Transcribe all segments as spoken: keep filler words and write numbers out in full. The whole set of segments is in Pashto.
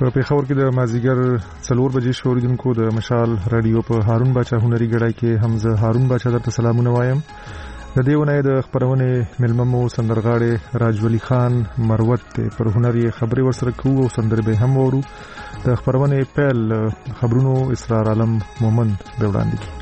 په پیښور کې د مازیګر څلور بجې شوریدونکو د مشال رادیو په هارون باچا هنري ګړای کې حمزه هارون باچا درته سلامونه وایم. د دې ونې د خبرونه ملممو سندرغاړي راجولي خان مروت پر هنري خبري ورسره کوو او سندر به هم وورو. د خبرونه پیل خبرونو اسرار عالم مومن به وړاندې کی.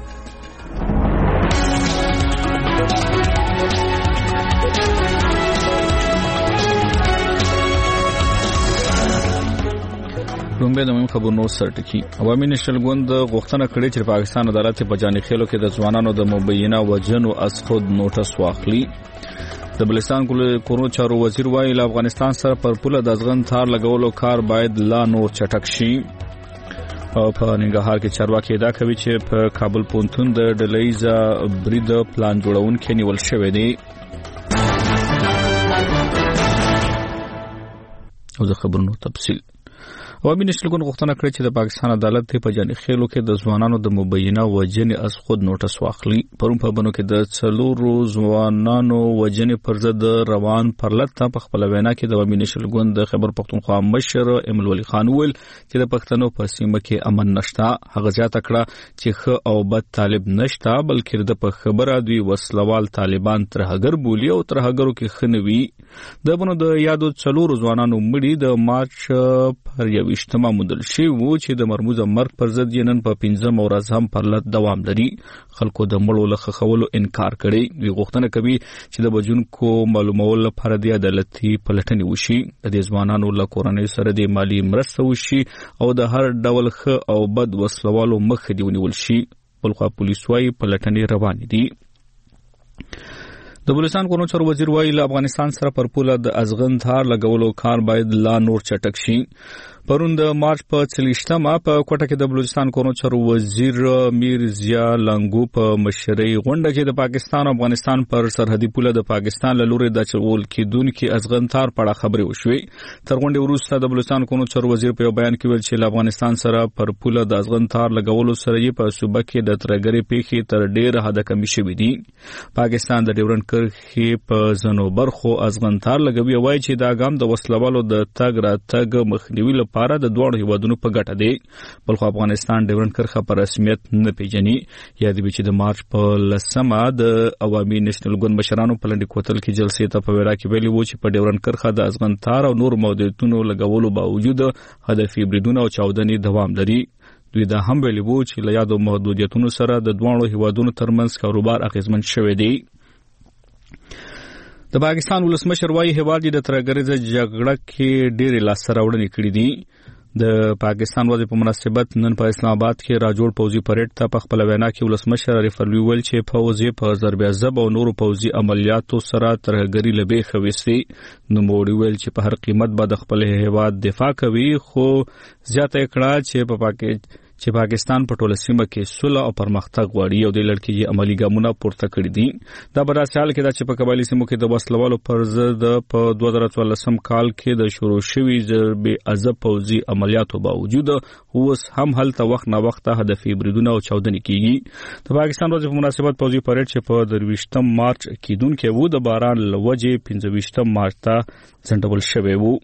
لومبه د مهم خبرونو سرټکی عوامي نشل ګوند غوښتنه کړې چې پاکستان عدالت په جاني خېلو کې د ځوانانو د مبینه وجنو از خود نوټس واخلي. د بلوچستان کورونو چارو وزیر وایي له افغانستان سره پر پوله د ځغن تار لګولو کار باید لا نور چټک شي. او په ننګرهار کې چارواکي دا کوي چې په کابل پونتون د ډلېزا برید پلان جوړونکو نیول شوی دی. او د خبرونو تفصیل عوامي نشل ګوند غوښتنه کړې چې د پاکستان عدالت په جاني خېلو کې د ځوانانو د مبینه وجنې از خود نوټس واخلي. پرون په بنو کې د څلورو ځوانانو وجنې پر ضد روان پرلط په خپل وینا کې د عوامي نشل ګوند د خبر پښتونخوا مشر امل ولی خان ویل چې د پښتنو په سیمه کې امن نشته. هغه ځات کړه چې خ او بد طالب نشته بلکې د په خبره دوی وسلوال طالبان ترهګر بولی او ترهګرو کې خنوي. د بنو د یادو څلورو ځوانانو مړي د مارچ پر یو اجتماع مدل شي وو چې د مرموزه مرګ پر ضد یې نن په پنځم ورځ هم پرلط دوام لري. خلکو د مړو له خخولو انکار کړي. وی غوښتنه کوي چې د بجونکو معلومول لپاره د عدالتي پلټنې وشي. د دې ځوانانو له کورنۍ سره د مالی مرسته وشي او د هر ډول خ او بد وسلوالو مخ دی ونیول شي. بلخوا پولیس وايي پلټنې روان دي. د بلوچستان کورونو چارو وزیر وایي له افغانستان سره پر پوله د ازغن تار لګولو کار باید لا نور چټک شي. پرون د مارچ په څلېشتمه په کوټه کې د بلوچستان کورونو چارو وزیر میر ضیا لنګو په مشرۍ غونډه کې د پاکستان او افغانستان پر سرحدي پوله د پاکستان له لوري د چول کېدونکو ازغن تار په اړه خبرې وشوې. تر غونډې وروسته د بلوچستان کورونو چارو وزیر په بیان کې ویل چې له افغانستان سره پر پوله د ازغن تار لګولو سره یې په صوبه کې د ترګري پیښې تر ډېر حد کمی شوې دي. پاکستان د ډیورنډ کرښې په ځنو برخو ازغن تار لګوي. وایي چې دا ګام د وسلوالو د تګ راتګ مخنیوي لپاره د دوه هیوادونو په ګټه دی. بلخو افغانستان ډیورنډ کرښه په رسمیت نه پیژني. یاد دي چې د مارچ په لسمه د عوامي نېشنل ګوند مشرانو په لنډ کوتل کې جلسې ته په ویرا کې ویلي وو چې په ډیورنډ کرښه د ازغن تار او نور محدودیتونو لګولو باوجود هدفي بریدونه او چاودنې دوام لري. دوی دا هم ویلي وو چې له یادو محدودیتونو سره د دوه هیوادونو ترمنځ کاروبار اغیزمن شوی دی. د پاکستان ولسمشر وايي هیواد د ترګریزه جګړه کې ډېر لاسته راوړنې کړې دي. د پاکستان ورځ په مناسبت نن په اسلام آباد کې راجوړ پوځي پریډ ته په خپل وینا کې ولسمشر عارف علوي ویل چې پوځي په ضرب عذاب او نورو پوځي عملیاتو سره ترګری لبه خويسي. نو موړي ویل چې په هر قیمت به د خپل هیواد دفاع کوي خو زیاته کړه چې په پاکستان چې پاکستان په ټوله سیمه کې صلح او پرمختګ غواړي او د لړکې یې عملی ګامونه پورته کړی دي. دا په داسې حال کې ده چې په قبایلي سیمو کې د وسلوالو پر ضد په دوه زره څوارلسم کال کې د شروع شوي ضرب عذاب پوځي عملیاتو باوجود اوس هم هلته وخت نه وخت هدفي بریدونه او چاودنې کیږي. د پاکستان ورځ په مناسبت پوځي پریډ چې په درویشتم مارچ کېدونکې وو د باران له وجې پنځه ویشتم مارچ ته ځنډول شوی وو.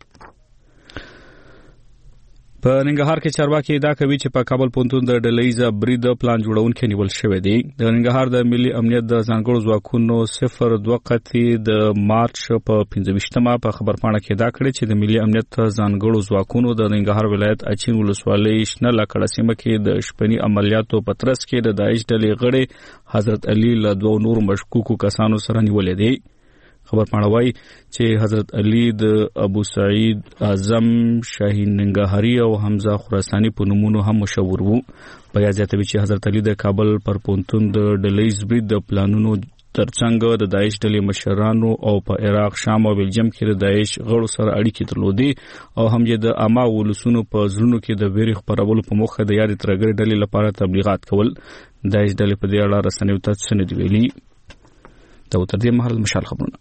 په ننګرهار کې چارواکي دا کوي چې په کابل پونتون د ډلېزا برید پلان جوړونکو نیول شوی دی. د ننګرهار د ملي امنیت د ځانګړو ځواکونو صفر دوه قطعي د مارچ په پنځه ویشتمه په خبرپاڼه کې دا کړی چې د ملي امنیت ځانګړو ځواکونو د ننګرهار ولایت اچین ولسوالۍ شنه لکړه سیمه کې د شپنی عملیاتو په ترڅ کې د داعش ډلې غړي حضرت علي له دوه نور مشکوکو کسانو سره نیولې دي. خبر پاڼوي چې حضرت علي د ابو سعید اعظم شاهین ننګرهاري او حمزه خراساني په نومونو هم مشهور وو. بیا ځاتوي چې حضرت علي د کابل پر پونتون د ډلېز برید د پلانونو ترڅنګ د داعش ډلې مشرانو او په عراق شام او بلجیم کې د داعش غړو سره اړیکې درلودي او هم یې د عامه ولسونو په زړونو کې د ویرې خپرولو په موخه د یاد ترګر ډلې لپاره تبلیغات کول. داعش ډلې په دې اړه رسنیو ته څه نه دی ویلي. دا تر دې مهال مشال خبرونه.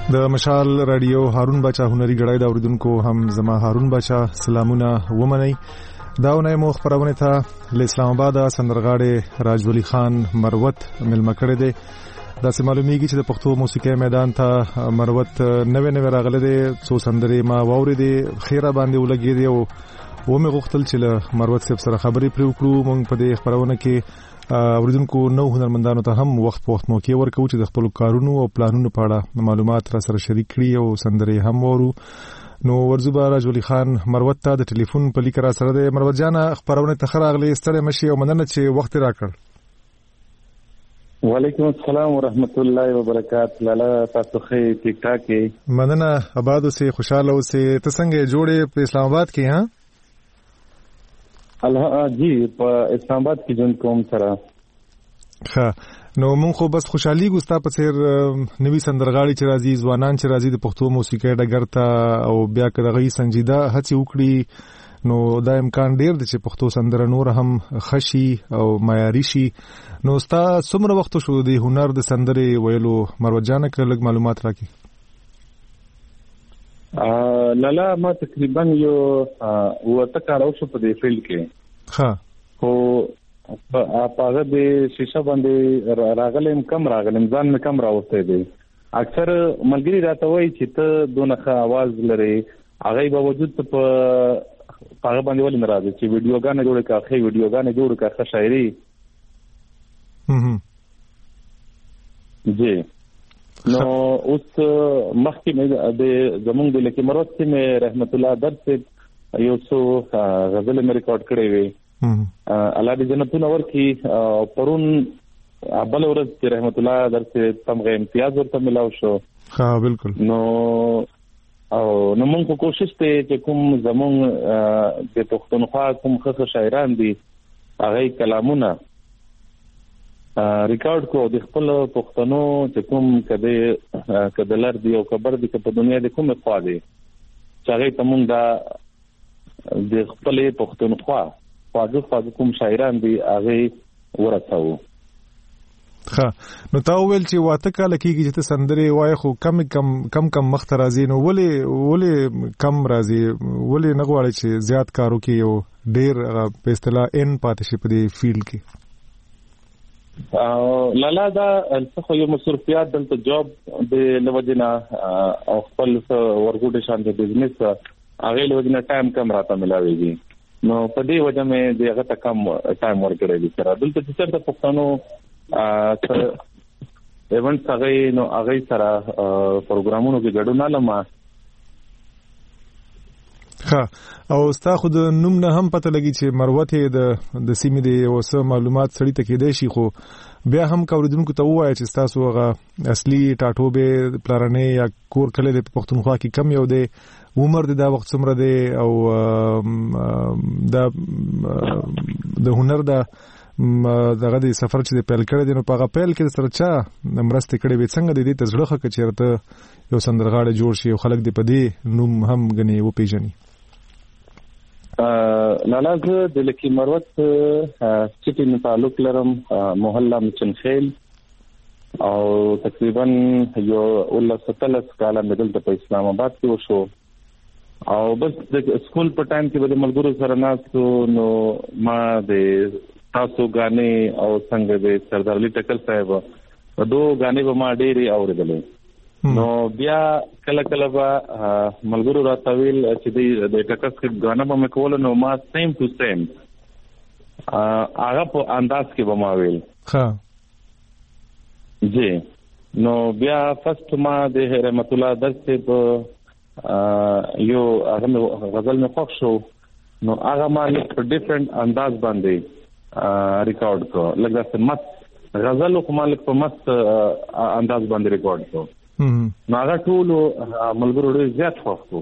د مشال رادیو هارون بچا هنري غړای دا اوریدونکو هم زما هارون بچا سلامونه ومني. داونه مو خبرونه ته له اسلام آباد سندرغاړي راجولي خان مروت ملما کړی دی. دا سه معلومیږي چې د پښتو موسیقي میدان ته مروت نوې نوې راغله دي. څو سندري ما واوري دي خیره باندې ولګي دي او و مې غوښتل چې له مروت صاحب سره خبرې پرې وکړو. موږ په دې خبرونه کې اوریدونکو نو هنرمندانو ته هم وخت په وخت موقع ورکو چې د خپل کارونو او پلانونو په اړه معلومات را سره شریک کړي او سندري هم ورو. نو ورزوبا راجولي خان مروت ته د ټلیفون په لیک را سره د مروت جان خبرونه تخراغلي ستړي مشي او مننه چې وخت راکړ. وعلیکم السلام ورحمت الله وبرکاته. لاله تاسو ښه ټیک ټاک یې؟ مننه آباد اوسې خوشاله اوسې. ته څنګه جوړې په اسلام آباد کې؟ ها الله جی په اسلام آباد کې جون کوم سره. ښه نو مونږ خو بس خوشحالي ګوستا په سیر نوی سندرغاړي چې راځي ځوانان چې راځي د پښتو موسیقي ډګر ته او بیا کړهغي سنجیده هڅه وکړي نو دا امکان ډیر دی چې پښتو سندره نور هم خشي او معیاري شي. نو ستا څومره وخت شو د هنر د سندري ویلو مروت جان کله لږ معلومات راکړي؟ لالا ما تقریبا یو وته کار اوسه په دې فیلډ کې. ها خو په هغه د شیشه باندې راغلم کم راغلم ځان مې کم راوسته دي. اکثر ملګری راته وایي چې ته دونه ښه आवाज لري هغه به وجود په هغه باندې ولې ناراضه چې ویډیوګانې جوړ کړه ښه ویډیوګانې جوړ کړه ښه شاعري. هم جی نو اوس مخکې مې د زمونږ د لکه مراد کې مې رحمت الله درس یو څو غزل مې ریکارډ کړې وي. الله دې جنتونه ورکړي. پرون بل ورځ چې رحمت الله درس تمغه امتیاز ورته ملاو شو. ها بالکل. نو او نو موږ کوشش ته چې کوم زمونږ د پښتونخوا کوم ښه شاعران دي هغه کلامونه ریکارډ کو د خپل پښتنو چې کوم کده کدلر دی او خبر دی په دنیا د کومه خوا دی چې هغه تمون دا د خپل پښتونخوا خواږه خواږه کوم شاعران دي هغه ورثاو. ها نو تا ویل چې واته کال کېږي چې سندري وای خو کم کم کم کم مخ ترازی نو ولې ولې کم راځي ولې نه غواړي چې زیات کارو کې یو ډیر په اصطلاح ان پاتې شي په دې فیلډ کې؟ لالا دا څه یو مصرفيات دلته جاب د لوجنا او خپل ورغوډ شان د بزنس هغه لوجنا ټایم کم راته ملاويږي. نو په دې وجه مې دغه ته کم ټایم ورکړی دی. سره دلته چې څنګه پښتنو ا ایونت هغه نو هغه سره پروګرامونو کې ګډون لمه. ها او ستا خود نوم نه هم پته لګی چې مروت د د سیمې د اوسه معلومات سړی ته کې دی شي خو بیا هم کوریدونکو ته وایي چې تاسو هغه اصلي ټاټوبه پلارنه یا کور کله د پښتونخوا کې کم یو دی عمر د دا وخت څومره دی او د د هنر د دغه د سفر چې پیل کړی دی نو په غپل کې سره چا مرسته کړې وي څنګه د دې تزړه خکه چیرته یو سندرغاړي جوړ شي او خلک دې په دې نوم هم غني و پیژني. لالا زه د لکی مروت سټي نه تعلق لرم محله مچنخیل او تقریبا یو ولله ستلس کاله مې دلته په اسلام آباد کې وشو او بس د سکول په ټایم کې به ملګرو سره ناستو نو ما د تاسو غانې او څنګه د سردار علي ټکر صاحب دو غانې به ما ډېری اوریدلې. نو بیا کله کله به ملګرو راتویل چې د ټکر صاحب غانه به مې کول نو ما سیم ټو سیم هغه په انداز کې به ما ویل. ها جی نو بیا فرست ما د رحمت الله درس په یو هغه غزل مې خوښ شو نو هغه ما په ډیفرنٹ انداز باندې ریکارډ کو لکه څه مست غزل خو مالک په مست انداز باندې ریکارډ کو. نو هغه ټول ملګرو ډېر زیات خوښ کو.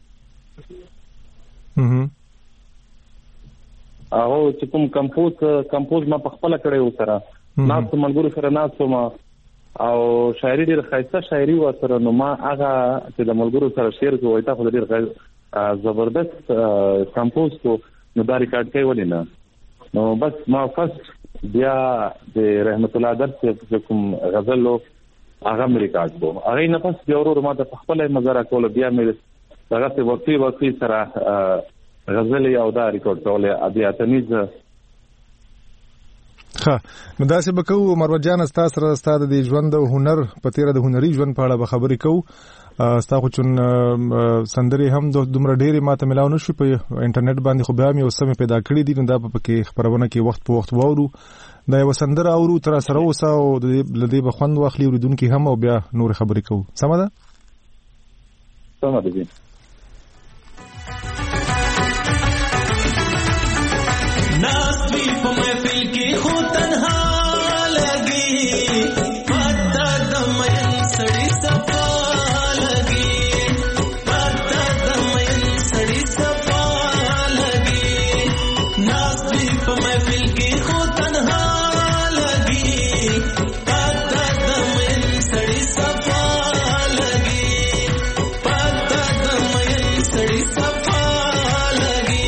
هغه چې کوم کمپوز کمپوز ما په خپل کړی و سره ناس ملګرو سره ناس ما او شاعري ډېر ښایسته شاعري و سره نو ما هغه چې د ملګرو سره شعر کوي تا خو ډېر زبردست کمپوز کو نو دا ریکارډ کوي ولې نه. نو بس ما فرست بیا د رحمت الله درس کوم غزل هغه مې ریکارډ کوم. هغه نه پس یو ورو ما ته خپل مزرا کول بیا مې هغه څه وقتی وقتی سره غزل او دا ریکارډ کول ابي اتمیز. ها نو دا څه بکو مروت جان تاسو سره ستاسو د ژوند او هنر په تیر د هنري ژوند په اړه به خبرې کوو. ستاسو چون سندري هم د دومره ډېری ماته ملاو نشو په انټرنیټ باندې خو بیا مې اوسمه پیدا کړې دي نو دا په کې خبرونه کې وخت په وخت وورو دا یو سندره اورو تر سره اوسه او د لدی بخوند واخلي اوریدونکو هم او بیا نور خبرې کوو. سم ده سم ده جی. ناسوی په محفل کې خو تنها لګي پتا د مېن سړی صفا لګي پتا د مېن سړی صفا لګي ناسوی په محفل کې خو تنها لګي پتا د مېن سړی صفا لګي پتا د مېن سړی صفا لګي.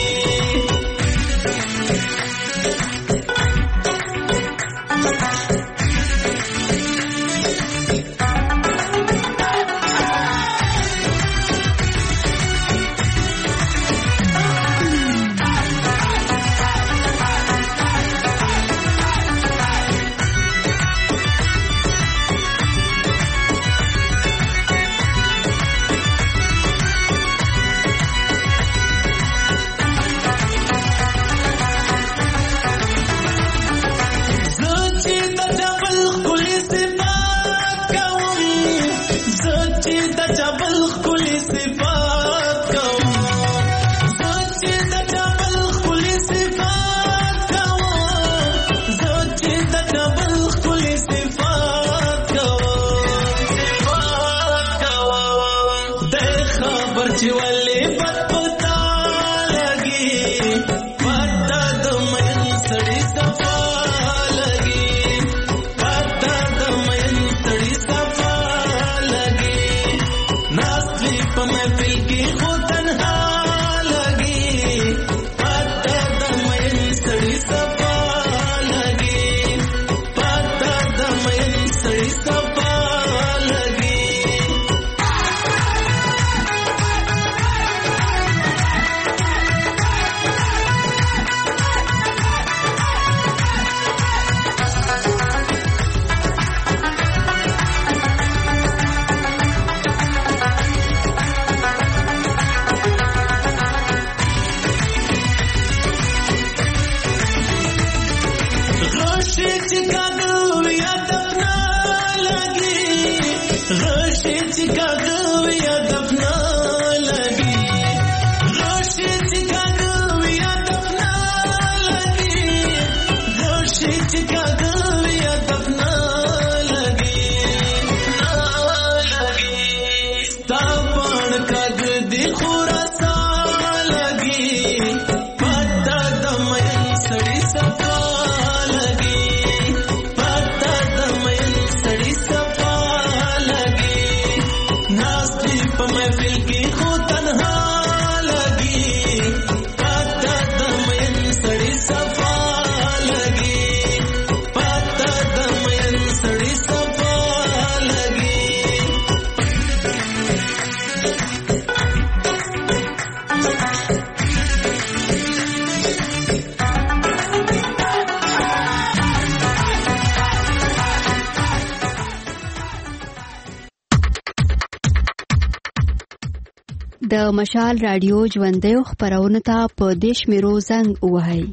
د مشال رادیو ژوندۍ خبرونه ته په دیش میرو زنګ وهاي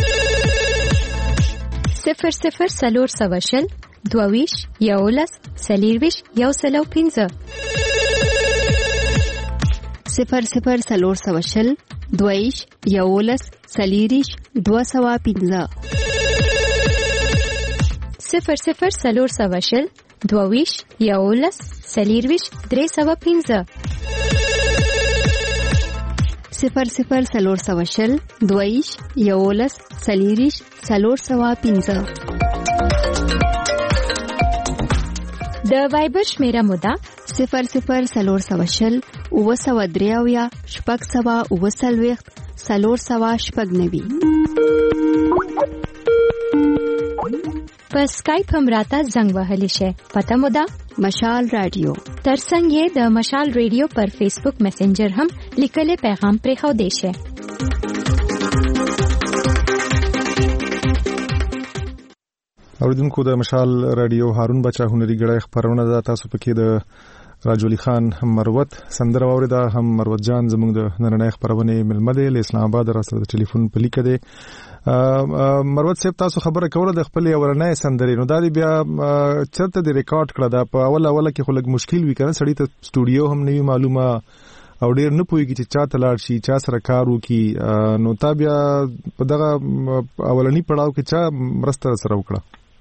صفر صفر سلور سواشل دوویش یولس سلیرویش یو سلو پینزه صفر صفر سلور سواشل دوویش یولس سلیریش دو سوا پینزه صفر صفر سلور سواشل دوویش یولس سلیرویش درې سوا پینزه صفر صفر سلور سواشل دویش یولس سلیریش سلور سوا پینزه د وایبر شمیره مودا صفر صفر سلور سواشل او سوا دریاویا شپږ سوا او سلويخت سلور سوا شپږ نوي په سکایپ هم راته زنګ وهلی شي. پته مودا مشال رادیو. ترڅنګ یې د مشال رادیو پر فیسبوک میسنجر هم لیکلي پیغام پرې خو دی شه. اوریدونکو د مشال رادیو هارون بچا هنري غړای خبرونه ده. تاسو پکې د راجولی خان مروت سندره اوریدا. هم مروت جان زموږ د نننۍ خبرونه ملمه ده له اسلام آباد راسره د ټلیفون په لیکه ده. مروت صاحب تاسو خبره کوله د خپل اورنۍ سندرې، نو دا بیا چرته د ریکارډ کړه دا په اول اوله کې خو لږ مشکل وی کنه، سړی ته سټوډیو هم نه معلومه او ډیر نه پوهیږي چې چا ته لاړ شي چا سره کار وکړي، نو تا بیا په دغه اولنی پړاو کې چا مرسته سره وکړه؟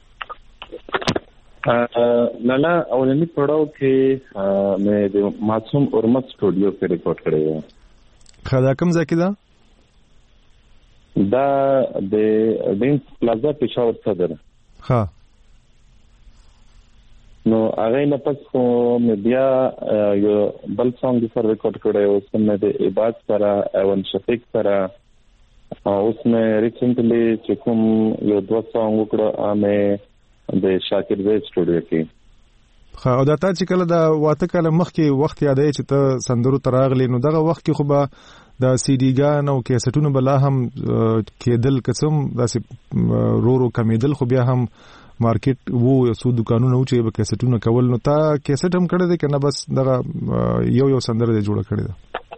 لالا اولنی پړاو کې مې د معصوم اورمت سټوډیو کې ریکارډ کړی و. خدا کوم ځای کې ده؟ دا د ډینس پلازا پېښور صدر. ها نو هغه نه پس خو مې بیا یو بل سانګ سره ریکارډ کړی او سم د عباد سره ایون شفیق سره اوس مې ریسنټلی چې کوم یو دوه سانګ وکړه مې د شاکر زید سټوډیو کې. خا او دا تا چې کله دا واته کله مخکې وخت یادې چې ته سندرو تراغلی، نو دغه وخت کې خو به دا سی ډي ګان او کیسټونو بلا هم کېدل قسم داسې رو رو کمیدل، خو بیا هم مارکیټ وو سو دکانونو چې به کیسټونو کول. نو تا کیسټ هم کړی دی کنه بس دغه یو یو سندره دی جوړ کړی ده؟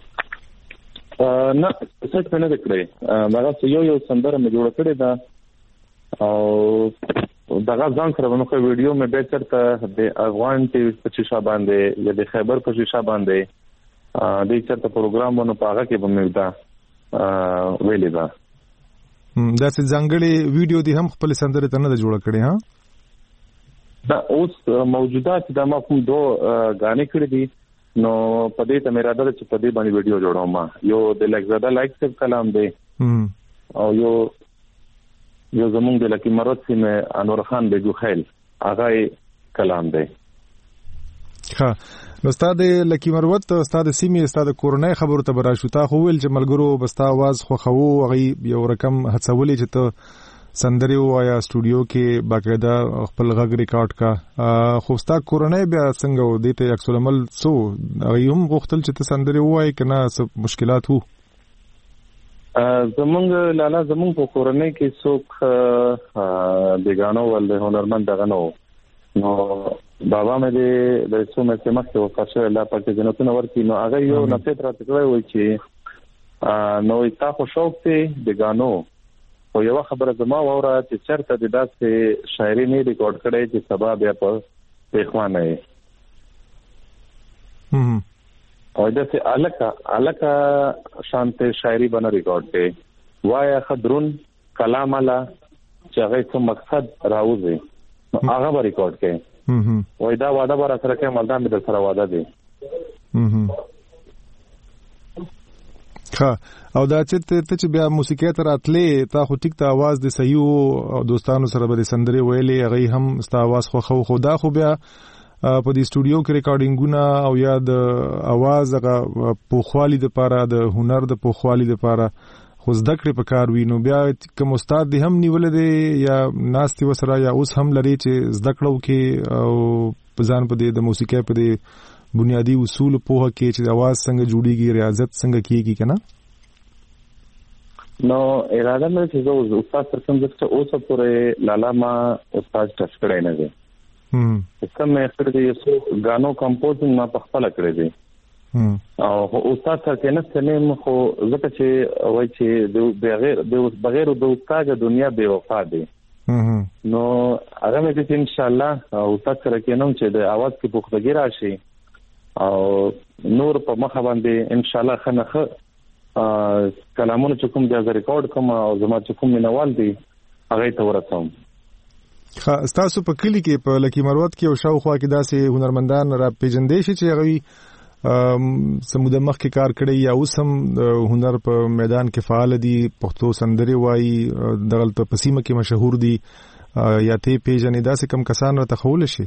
نه کیسټ نه دی کړی، هغه یو یو سندره مې جوړ کړی ده او دغه ځان سره نو خو ویډیو مې به چرته د افغان ټي وي په شیشه باندې یا د خیبر په شیشه باندې د چرته پروګرامونو په هغه کې به مې دا ویلې ده. دا څه ځانګړي ویډیو دي هم خپل سندره ته نه جوړ کړي؟ ها دا اوس موجوده چې دا ما کوم دو غانې کړې دي، نو په دې ته مې اراده ده چې په دې باندې ویډیو جوړوم. یو د لګزاده لایک سب کلام دی او یو یو زمونږ د لکی مراد سیمه انور خان بیگو خیل هغه کلام دی. ها نو استاد لکی مراد استاد سیمه استاد کورنۍ خبرو ته براشو تا خو ول چې ملګرو بستا आवाज خو خو هغه یو رقم هڅولې چې ته سندري وایا سټوډیو کې باقاعده خپل غږ ریکارډ کا، خو ستا کورنۍ بیا څنګه و دې ته عکس العمل سو هم غوښتل چې ته سندري وای کنه څه مشکلات وو؟ زمونږ لالا زمونږ په کورنۍ کې څوک د غانو ول هنرمند دغه نو نو بابا مې د څو مې سمخ او فاصله الله پاک جنتونه ورکړي. نو هغه یو نصیحت راته کوي وای چې نو تا خو شوق ته د غانو او یو خبره زما وره چې چرته د داسې شاعري نه ریکارډ کړي چې سبا بیا په پیښوانه یې هم او داسې الکا الکا شانته شاعري باندې ریکارډ کړي وایا خضرون کلام الله چې هغه څه مقصد راوځي نو هغه به ریکارډ کړي. هم وای دا وعده بر سره کې ملدا مې در سره وعده دي. هم ها او دا چې ته چې بیا موسیقي ته راتلې تا خو ټیک ته आवाज د صحیح او دوستانو سره به سندري ویلې هغه هم ستا आवाज خو خو خدا خو بیا په دې سټوډیو کې ریکارډینګونه او یا د आवाज هغه پوخوالي د پاره د هنر د پوخوالي د پاره خو زده کړې په کار وینو بیا کوم استاد دی هم نیول دی یا ناستي وسره یا اوس هم لري چې زده کړو کې او په ځان په دې د موسیقي په دې بنیادی اصول په هغه کې چې د आवाज څنګه جوړیږي ریاضت څنګه کیږي کنه؟ نو اراده مې چې زه استاد سره څنګه چې اوس پورې لالا ما استاد ټچ کړی نه دی. هم کوم مې خپل دې یو غانو کمپوزینګ ما په خپل کړی دی. هم او استاد سره کې نه سلیم خو ځکه چې وای چې د بغیر د بغیر د استاد دنیا بے وفا دی. هم نو هغه مې چې ان شاء الله استاد سره کې نوم چې د आवाज کې پختګی راشي او نور په مخه باندې ان شاء الله خنخه کلامونه چې کوم د ریکارډ کوم او زما چې کوم منوال دي هغه ته ورسوم. خا تاسو په کلی کې په لکی مروت کې او شاوخوا کې داسې هنرمندان را پیژندې شي چې هغه سموده مخ کې کار کړی یا اوس هم هنر په میدان کې فعال دي، پښتو سندري وایي دغلت په سیمه کې مشهور دي یا ته پیژنې داسې کم کسان را تخول شي؟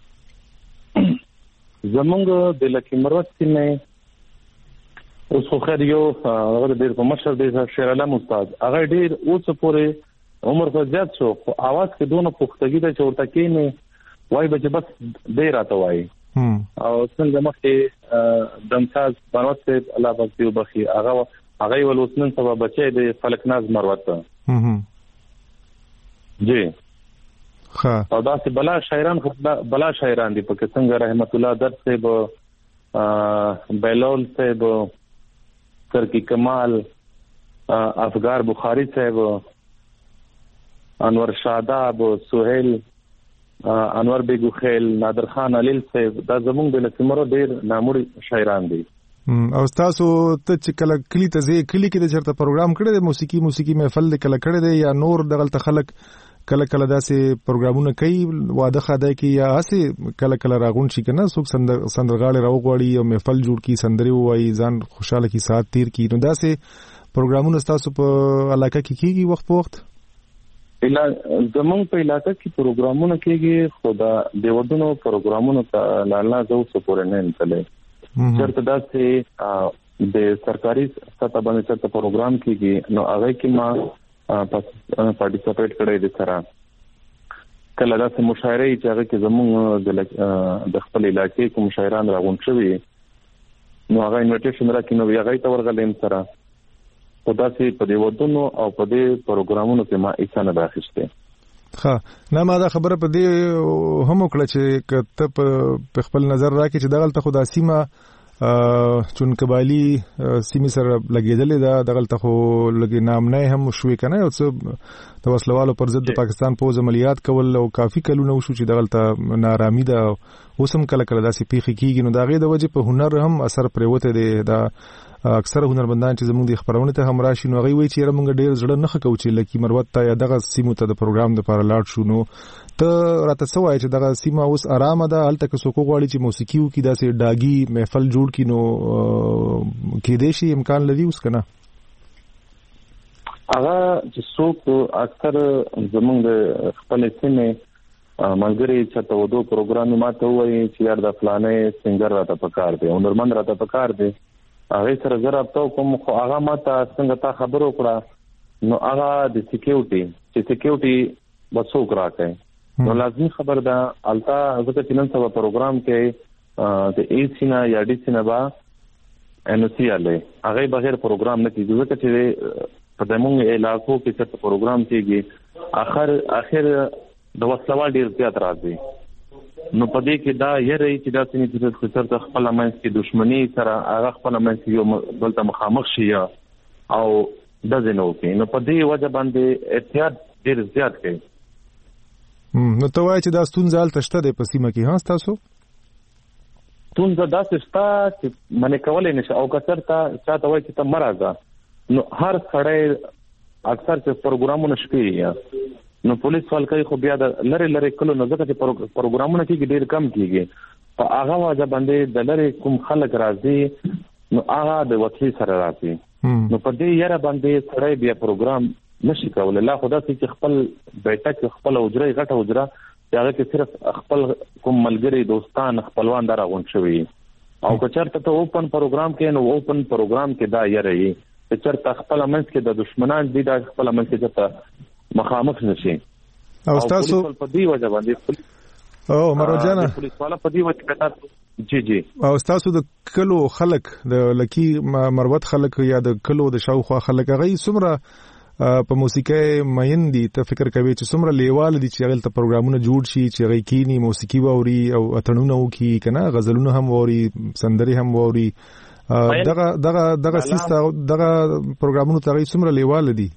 زمونږ د لکی مروت سیمه اوس خو خیر یو هغه ډېر په مشر دی شیر علم استاد هغه ډېر اوس پورې عمر په زیات شو خو आवाज کې دونه پختګی ده چې ورته کې نه وای به بس ډیر راته وای او څنګه مخکې دمساز بنوت ته الله پاک یو بخي هغه هغه ولوسنن سبا بچي د فلکناز مروت هم جی ها او دا چې بلا شاعران خو بلا شاعران دي پکې څنګه رحمت الله در صاحب بیلول صاحب سرکی کمال افغار بخاری صاحب انور شاداب سہیل انور بیگو خیل نادر خان علیل صاحب دا زمونږ د لکمرو ډیر ناموړي شاعران دي او تاسو ته چې کله کلی ته ځې کلی کې د چرته پروګرام کړی دی موسیقي موسیقي محفل د کله کړی دی یا نور دغلت خلک کله کله داسې پروګرامونه کوي واده خاده کې یا اسې کله کله راغون شي کنه څوک سندرغاړي راوغوړي او محفل جوړ کی سندري وایي ځان خوشاله کی سات تیر کی نو داسې پروګرامونه تاسو په علاقه کې کیږي وخت په وخت الا زمونږ په علاقه کې پروګرامونه کیږي خدا د ودونو پروګرامونه ته لاله زو سپورې نه انتلې چرته داسې د سرکاري سطح باندې چرته پروګرام کیږي نو هغه کې ما پارټیسپیټ کړی دي سره کله داسې مشاعره چې هغه کې زموږ د خپل علاقې کوم شاعران راغون شوي نو هغه انویټیشن راکې نو هغه ته ورغلم سره خدا سي په دې ودونو او په دې پروګرامونو کې ما ایسانه راخسته ها نه ما دا خبره په دې هم وکړه چې کته په خپل نظر راکې چې دغلت خدا سیمه چون قبایلی سیمه سره لګیدلې دا دغلت خو لګي نام نه هم شوي کنه او څه د وسلوالو پر ضد پاکستان پوز عملیات کول او کافي کلونه وشو چې دغلت نارامی ده اوسم کله کله داسې پیخي کیږي نو دا غي د وجه په هنر هم اثر پروته دی دا اکثر هنرمندان چې زموږ د خبرونه ته هم راشي نو غي وی چې موږ ډیر زړه نه خکو چې لکه مروت ته یا دغه سیمو ته د پروګرام د لپاره لاړ شو نو ته راته سوای چې دغه سیمه اوس آرامه ده الته کې څوک غواړي چې موسیقي وکړي داسې ډاګي محفل جوړ کړي نو کې دې شي امکان لري اوس کنه هغه چې څوک اکثر زموږ د خپل سیمه ملګری چې ته ودو پروګرام ماته وایي چې یار د فلانه سنگر راته پکار دی هنرمند راته پکار دی هغه سره زره تاسو کوم خو هغه ماته څنګه تا خبرو کړه نو هغه د سکیورټي چې سکیورټي بسو راکې نو لازمي خبر ده التا ځکه چې نن سبا پروګرام کې د ایسینا یا ډیسینا با ان سی ال هغه بغیر پروګرام نه کیږي ځکه چې په دموږ علاقو کې چې پروګرام کیږي اخر اخر د وسلوال ډیر زیات راځي نو په دې کې دا یې رہی چې دا څنګه چې خسر د خپل منځ کې دښمنی سره هغه خپل منځ کې یو بلته مخامخ شي او د زینو کې نو په دې وجه باندې احتیاط ډیر زیات کوي نو ته وایې چې دا ستونزه حل تشته د پسیمه کې ها تاسو ستونزه دا ستا چې منې کولای نشي او کثر ته چاته وایي چې ته مرزه نو هر سړی اکثر چې پروګرامونه شپې نو پولیس فال کوي خو بیا د لری لری کلو نو ځکه چې پروګرامونه کې ډیر کم کیږي په هغه وجه باندې د لری کوم خلک راځي نو هغه د وکیل سره راځي نو په دې یاره باندې سړی بیا پروګرام نشي کولای لا خدا چې خپل بیٹک خپل اجره غټه اجره هغه کې صرف خپل کوم ملګری دوستان خپلوان دراغون شوی او که چرته ته اوپن پروګرام کې نو اوپن پروګرام کې دا یاره یي چې چرته خپل منځ کې د دشمنان دي دا خپل منځ کې چرته مخامخ نشي او تاسو په دې وجه باندې او مروجانه پولیس والا په دې وجه کته جی جی او تاسو د کلو خلک د لکی مروت خلک یا د کلو د شاوخوا خلک غي سمره په موسیقي مین دي ته فکر کوي چې سمره لیوال دي چې غل ته پروګرامونه جوړ شي چې غي کینی موسیقي ووري او اتنونه وکي کنه غزلونه هم ووري سندري هم ووري دغه دغه دغه سیسته دغه پروګرامونه ته غي سمره لیوال دي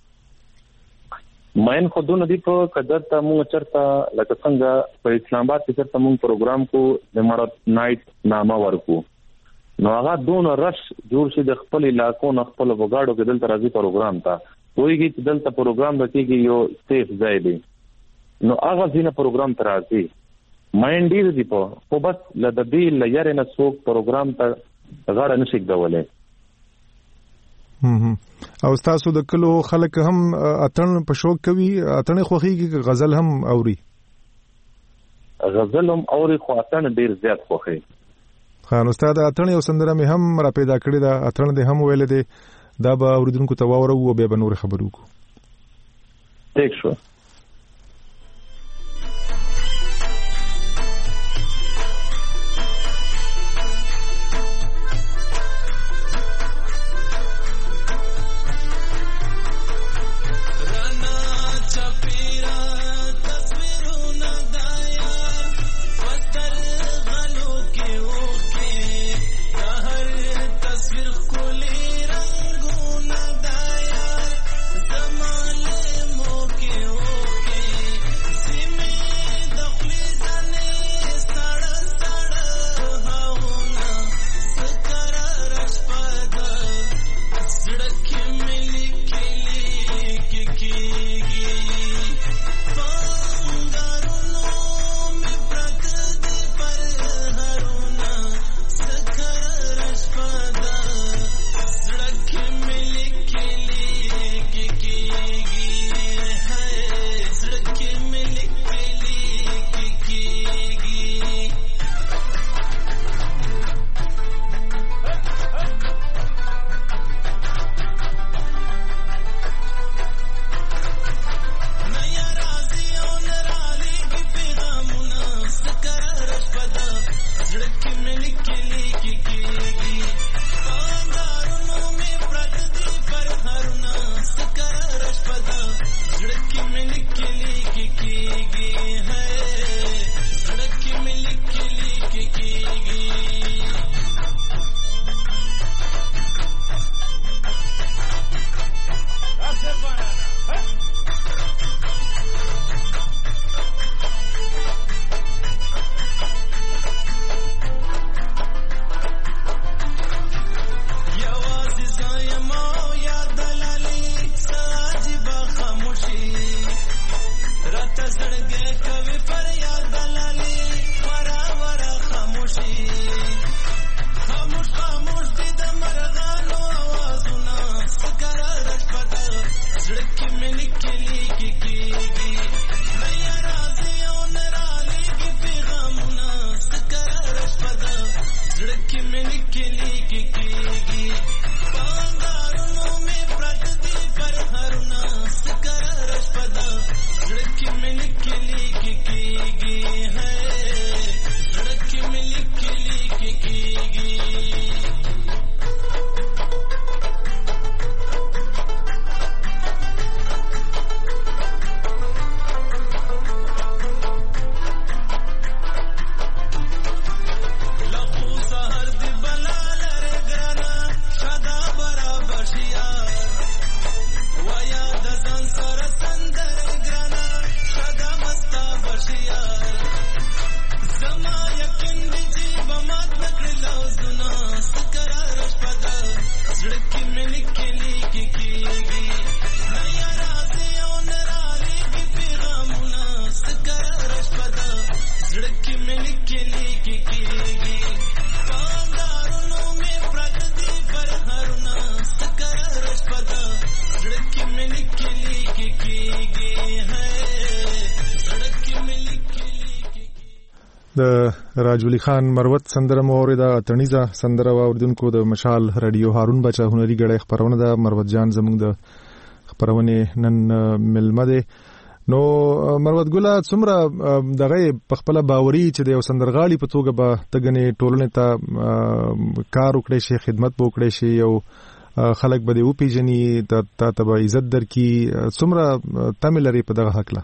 ماین خودونه دی په قدر ته مونږ چرته لکه څنګه په اسلام آباد کې چرته مونږ پروګرام کو د مراد نایټ نامه ورکو نو هغه دون رش جوړ شي د خپل علاقو نه خپل وګاړو کې دلته راځي پروګرام ته وایي چې دلته پروګرام رکیږي یو سیف ځای دی نو هغه ځینې پروګرام ته راځي ماین ډیر دی په خو بس لدبی لیر نه څوک پروګرام ته غاړه نشي کولای او تاسو د کلو خلک هم اتن په شوق کوي اتن خوخيږي غزل هم اوري غزل هم اوري خو اتن ډیر زیات خوخي خان استاد اتن یو سندره مې هم را پیدا کړی دا اتن دې هم ویل دي دا به اوریدونکو ته واورو او به نور خبرو کو ټیک شو زړه کې مې لیکلي کېږي نیا راځي او نرالی کې پیغامونه سکره شپه ده زړه کې مې لیکلي کېږي پامدارونو مې پرته دي پر هرونه سکره شپه ده زړه کې مې لیکلي کېږي زړه کې مې لیکلي د راج ولي خان مروت سندره مو اوریدا تڼیزه سندره واوریدونکو د مشال رادیو هارون بچا هنري غړې خبرونه ده مروت جان زموږ د خبرونه نن ملمه ده نو مروت ګله څومره دغه په خپل باوري چې د یو سندرغاړي په توګه به تګنې ټولنې ته کار وکړي شي خدمت وکړي شي یو خلک به دی او پیجنې د تاسو عزت درکې څومره تمل لري په دغه حق له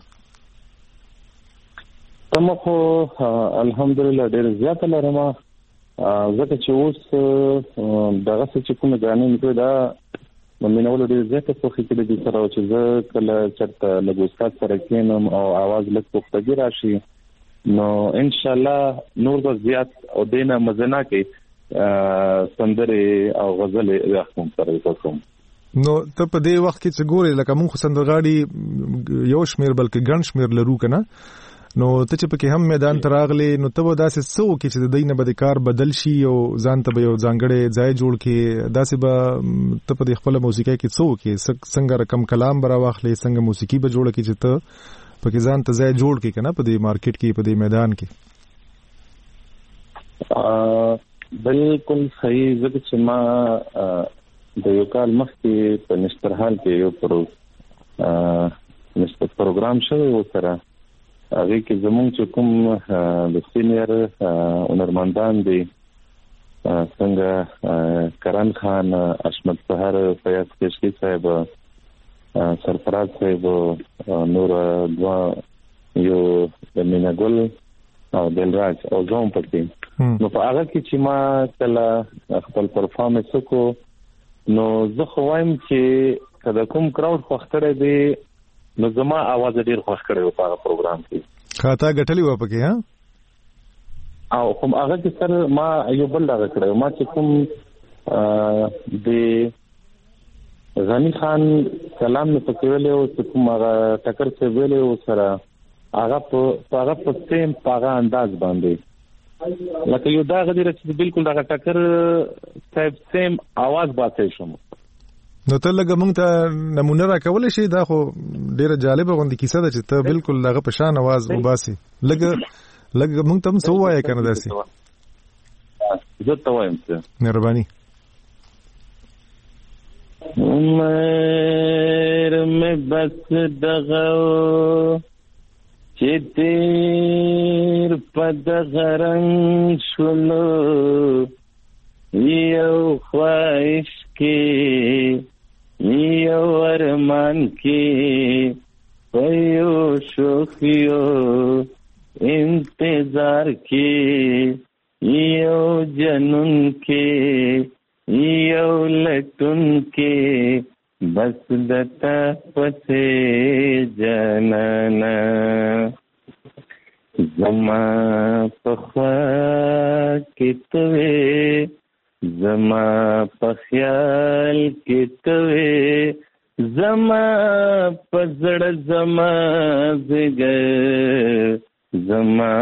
تمخو الحمدلله ډېر زیات لرم زکه چې اوس دغه څه چې کومه غانې نکړه دا مینول ډېر زیات څه خې دي سره چې زه کله چرته لګوستات سره کینم او आवाज لږ پختګی راشي نو ان شاء الله نور د زیات او دینه مزنا کې سندره او غزل راخوم سره وکم نو ته په دې وخت کې چې ګورې لکه مونږ سندرغاړي یو شمیر بلکې ګڼ شمیر لرو کنه نو ته چې پکې هم میدان ته راغلی نو ته به داسې څه وکړې چې د دوی نه به د کار بدل شي او ځان ته به یو ځانګړی ځای جوړ کړې داسې به ته په دې خپله موسیقۍ کې څه وکړې څنګه رقم کلام به راواخلې څنګه موسیقي به جوړه کړې چې ته پکې ځان ته ځای جوړ کړې که نه په دې مارکیټ کې په دې میدان کې بالکل صحیح ځکه چې ما د یو کال مخکې په نشترحال کې یو پروګرام شوی و سره هغه کې زموږ چې کوم د سینیر هنرمندان دي څنګه کرن خان اشمت سحر فیاض کشکی صاحب سرفراز صاحب نور دوا یو مینا ګل او دلراج او زوم پکې نو په هغه کې چې ما کله خپل پرفارمنس وکړو نو زه خو وایم چې کله کوم کراود خوښتره دی نو زما आवाज ډیر خوښ کړو په هغه پروګرام کې خاطا غټلی و پکې ها او کوم هغه چې سر ما یو بل هغه کړو ما چې کوم د غنی خان سلام نه پکې ویلو چې کوم هغه ټکر څه ویلو سره هغه په هغه په سیم هغه انداز باندې لکه یو دا غدي چې بالکل دا ټکر صاحب سیم आवाज باسي شم نو ته لږه مونږ ته نمونه راکول شي دا خو ډیره جالبه غوندي کیسه ده چې ته بالکل دغه په شان आवाज وباسي لږه لږه مونږ ته هم څه وایې کنه داسي زه ته وایم څه مهرباني عمر میں بس دغو چې تیر پد غرنګ شلو یو خواهش کې یو ارمان کې پيو شوخیو انتظار کې یو جنون کې یو لټون کې بس دتا پسې جنانا زما پخوا کې توې زما په خیال کې توې زما په زړه زما زګر زما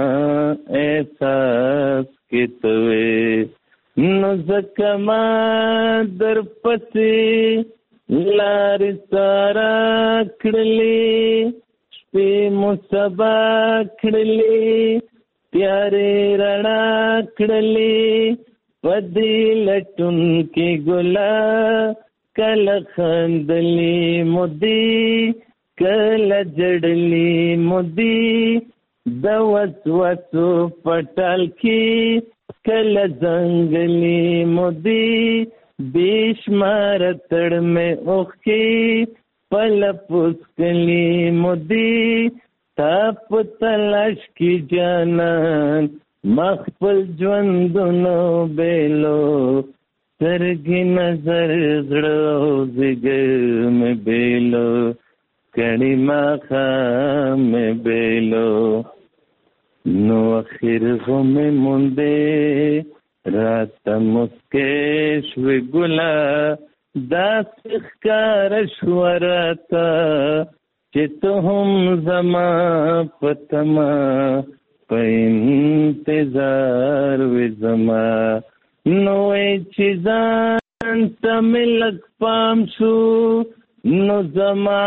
احساس کې توې نو زکما در پسې لار سارا کړلې شپې مو سبا کړلې پیارې رڼا کړلې پدې لټون کې ګلا کله خندلې مودي کله جړلې مودي د وسوسو پټال کې کله زنګلې مودي بیشمار تړ مې اوخې پل پوسکلې مودي تاپ تلاش کې جانان مخفل ژوندونو بیلو سرګي نظر زړه زګر مې بیلو کړي ما خام مې بیلو نو اخر غم مونده راته مسکې شوې ګله داسې ښکاره شوه راته چې ته هم زما په تمه په انتظار وې زما نو وایي چې ځان ته مې لږ پام شو نو زما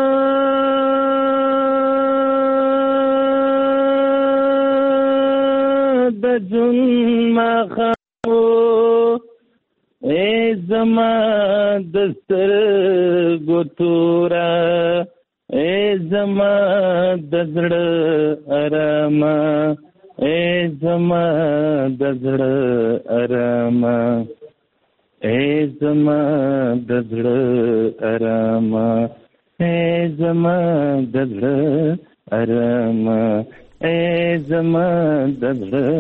د ژوند ماښام ای زما د سترګو توره ای زما د زړه ارامه ای زما د زړه ارامه ای زما د زړه ارامه ای زما د زړه ارامه ای زما د زړه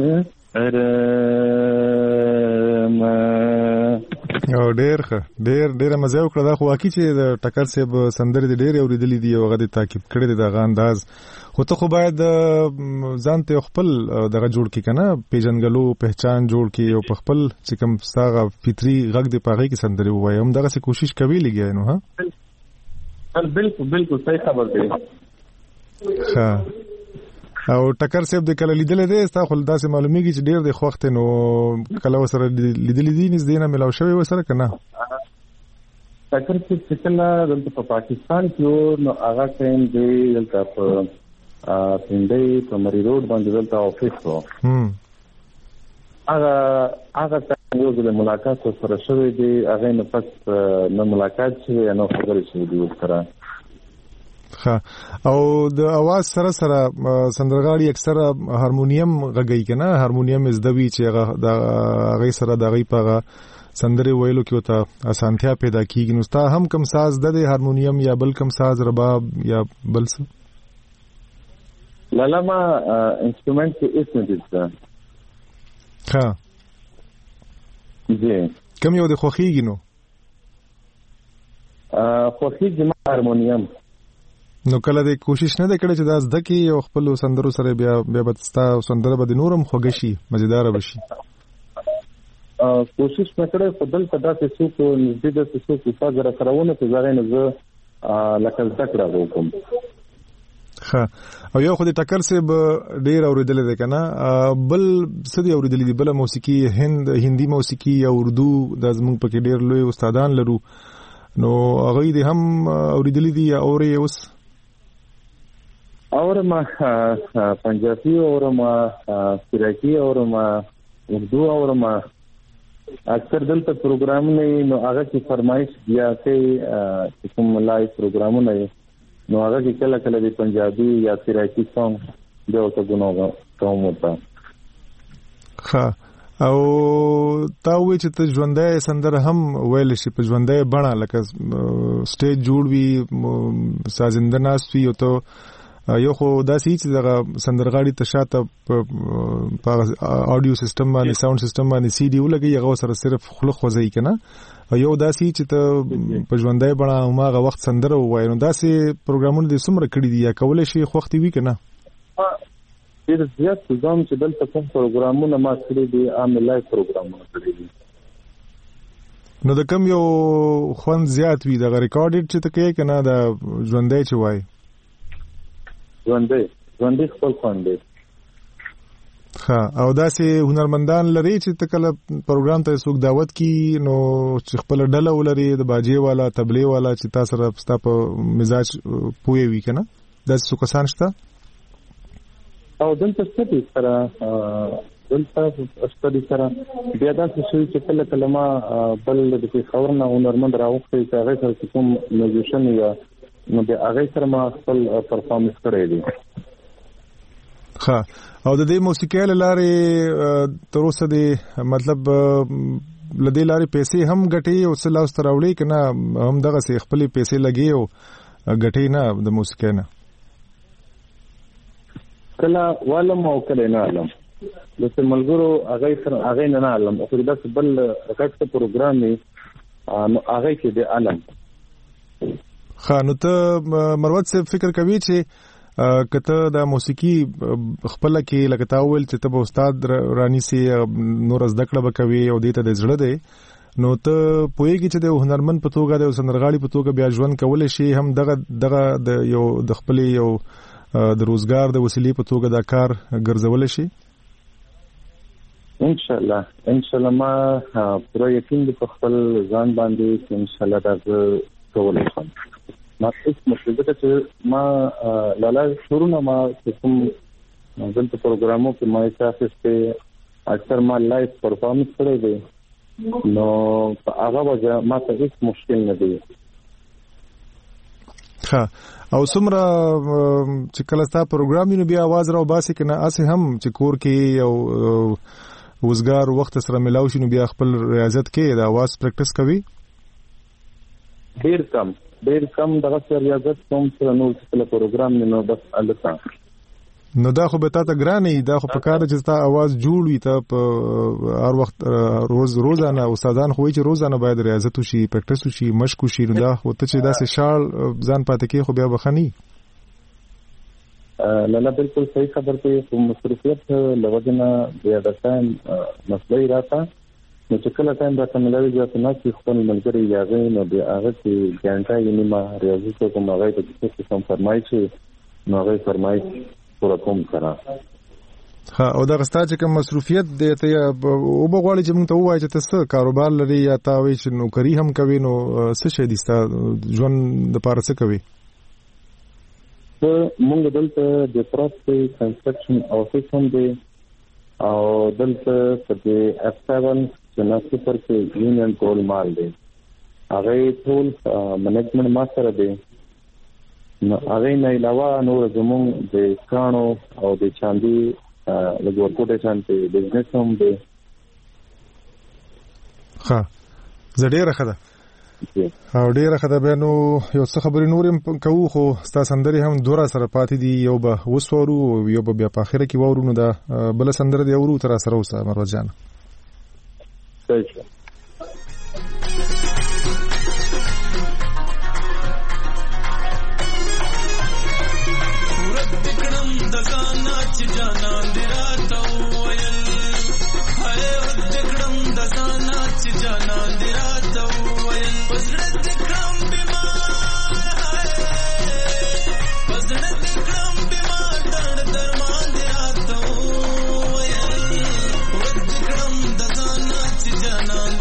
ارامه. او ډېر ښه ډېر ډېره مزه وکړه. دا خو واقعي چې د ټکر صاحب سندرې دې ډېرې اورېدلې دي او هغه دې تعقیب کړی دی د هغه انداز. خو ته خو باید ځان ته خپل دغه جوړ کړي که نه پېژنګلو پهچان جوړ کړي او په خپل چې کوم ستا هغه فطري غږ دې په هغې کې سندرې ووایي. همدغسې کوشش کوې لګیا نو ها بالکل بالکل صحیح خبر دی. ښه او ټکر صاحب د کله لیدلې دی ستا خو داسې معلومیږي چې ډېر دی خوښ دی نو کله ورسره لیدلې دي نږدې نه ملاو شوی ورسره که نه؟ ټکر صاحب چې کله دلته په پاکستان کې و نو هغه ټایم دی دلته په پنډۍ په مری روډ باندې دلته آفیس و. هغه هغه ټایم یو ځل ملاقات ورسره شوی دی هغې نه پس نه ملاقات شوی نه خبرې شوي دي ورسره. ښه او د اواز سره سره سندرغاړي اکثره هارمونیم غږی که نه هارمونیم زده وي چې هغه د هغې سره د هغې په هغه سندرې ویلو کې ورته اسانتیا پیدا کېږي. نو ستا هم کوم ساز زده دی هارمونیم یا بل کوم ساز رباب یا بل څه؟ لالا ما انسټرومنټ کې هېڅ نه دي زده. ښه جی کوم یو دې خوښېږي نو؟ خوښېږي ما هارمونیم. نو کله دې کوشش نه دی کړی چې دا زده کړي او خپلو سندرو سره بیا بیا به ستا سندره به د نور هم خوږه شي مزېداره به شي؟ کوشش مې کړی خو دلته داسې څوک نږدې داسې څوک استاد راسره ونه کړي چې هغې نه زه لکه زده کړه وکړم. ښه او یو خو د ټکر صاحب ډېر اورېدلی دی که نه بل څه دې اورېدلي دي بله موسیقي هند هندي موسیقي یا اردو دا زموږ پکې ډېر لوی استادان لرو نو هغوی دې هم اورېدلي دي یا اورې اوس؟ اورم پنجابي اورم سراکي اورم اردو اورم اکثر دلته پروګرامونه نو هغه کې فرمایش بیا کوي چې کوم لایو پروګرامونه نو هغه کې کله کله د پنجابي یا سراکي سانګ بیا ورته ګناوه کوم ورته. ښه او تا ووایي چې ته ژوندی سندره هم ویلی شي په ژوندی بڼه لکه سټیج جوړ وي سازنده ناست وي او ته یو خو داسې چې دغه سندرغاړي ته شاته په آډیو سیسټم باندې ساوند سیسټم باندې سی ډي ولګي هغه سره صرف خوله خوځوي که نه یو داسې چې ته په ژوندی بڼه هماغه وخت سندره ووایي نو داسې پروګرامونه دې څومره کړي دي یا کولی شي خوښ دې وي که نه؟ ډېر زیات ځم چې دلته کوم پروګرامونه ما کړي دي عام لایو پروګرامونه کړي دي. نو د کوم یو خوند زیات وي دغه ریکارډډ چې ته کوې که نه د ژوندی چې وایي؟ ژوندی ژوندی خپل خوند دی. ښه او داسې هنرمندان لري چې ته کله پروګرام ته څوک دعوت کړي نو چې خپله ډله ولري د باجې والا تبلې والا چې تا سره ستا په مزاج پوهې وي که نه داسې څو کسان شته؟ او دلته شته دي سره دلته شته دي سره بیا داسې شوي چې کله کله ما بل د پېښور نه هنرمند راوښتی چې هغې سره چې کوم میوزیشن یا نو د هغې سره ما خپل پرفارمنس کړی دی. ښه او د دې موسیقۍ له لارې تر اوسه دې مطلب له دې لارې پیسې هم ګټې او څه لاسته راوړې که نه همدغسې خپلې پیسې لګې او ګټې نه د موسیقۍ نه؟ کله والم او کله نه علم داسې ملګرو هغې سره هغې نه نه علم خو داسې بل غټ پروګرام وي نو هغې کې د علم. ښه نو ته مروت صاحب فکر کوي چې کته د موسیقي خپل کې لکه تاول چې ته به استاد رانی سي نور زده کړه وکوي او دې ته د زړه دی نو ته پوهیږي چې د هنرمند په توګه د سندرغاړي په توګه بیا ژوند کول شي هم دغه دغه د یو د خپل یو د روزګار د وسیلې په توګه دا کار ګرځول شي ان شاء الله ان شاء الله ما پوره یقین دي په خپل ځان باندې چې ان شاء الله دا کولای شم ما هیڅ مشکل چې ما لاله شروع ما کوم دلته پروګرامو کې ما تاسو ته اکثر ما لایف پرفارمنس کړی دی نو هغه وجه ما ته هیڅ مشکل نه دی ها او څومره چې کله ستا پروګرام نو بیا आवाज راو باسي کنه اسه هم چې کور کې یو وزګار وخت سره ملاوي شنو بیا خپل ریاضت کې د आवाज پریکټیس کوي ډیر کم ډیر کم دغه ریاضت کوم چې نو خپل پروګرام نو بس الته نو دا خو به تاسو ګرانې دا خو په کار چې تاسو आवाज جوړ وي ته په هر وخت روز روزانه استادان خو چې روزانه باید ریاضت وشي پریکټیس وشي مشق وشي نو دا خو ته چې دا سه شال ځان پاتې کې خو بیا بخني لاله بالکل صحیح خبر ته کوم مصروفیت لوجنه بیا د ټایم مسلې راته نو چې کله ټایم راته ملوي ځکه نه چې خپل ملګری یاغې نو بیا هغه چې ګانټه یې ما ریاضت کوم هغه ته چې کوم فرمایي چې نو هغه فرمایي پورا کوم کرا ها او دا غستا چې کوم مصروفیت دی ته او بغواړي چې موږ ته وایي چې تاسو کاروبار لري یا تاسو چې نوکری هم کوي نو څه شي دي تاسو ژوند د پاره څه کوي موږ دلته د پروسس کنسټرکشن افیس هم دی او دلته د اف سیون چې ناسو پر کې یونین کول مال دی هغه ټول منیجمنت ما سره دی نو هغه نه علاوه نور زمون د کانو او د چاندي د ورکوټه چانته بزنس هم دی ها زړه راخده او ډیره خدای به نو یو څه خبرې نورم کوو خو تاسو سندري هم دوره سره پاتې دي یو به وسورو یو به بیا په اخره کې وورو نو دا بل سندره دی ورو تر سره اوسه مروت جان صحیح Jana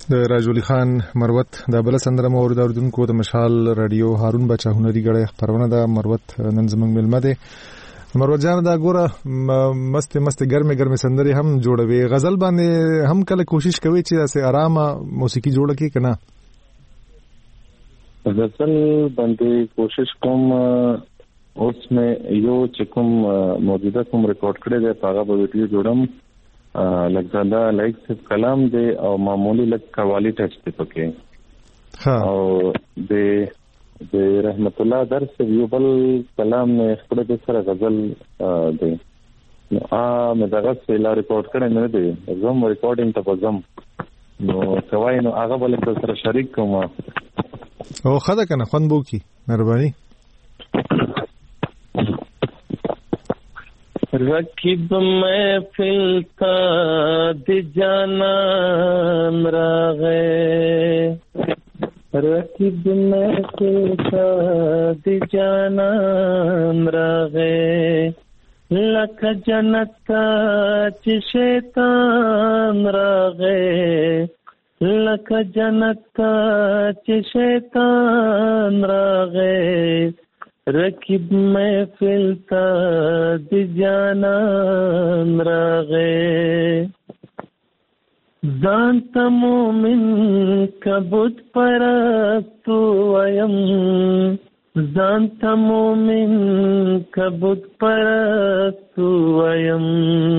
د راجولي خان مروت د بل سندره مو اوریدونکو د مشال رادیو هارون بچا هنري غړي خبرونه ده. مروت نن زمنګ ملمه ده. مروت جان دا ګوره مست مست ګرمه ګرمه سندري هم جوړوي. غزل باندې هم کله کوشش کوي چې اسه آرامه موسیقي جوړه کی کنه. غزل باندې کوشش کوم اوس مې یو چې کوم موجوده کوم ریکارډ کړی دی هغه په ویډیو جوړم لکه زنده لایک صرف کلام دی او معمولی لک قوالی ټچ دی پکې ها او د د رحمت الله درس یو بل کلام نه خپل د سره غزل دی نو ا مې دغه سیلا ریکارډ کړی نه دی زم ریکارډینګ ته پزم نو کوي نو هغه بل سره شریک کوم او خدا کنه خوان بو کی مهرباني رکب محفل تا دی جانان راغے رکب محفل تا دی جانان راغے لک جنت چ شیطان راغے لک جنت چ شیطان راغے رکب محفل تا دی جانان راغے زانتا مومن کبت پرستو ویم زانتا مومن کبت پرستو ویم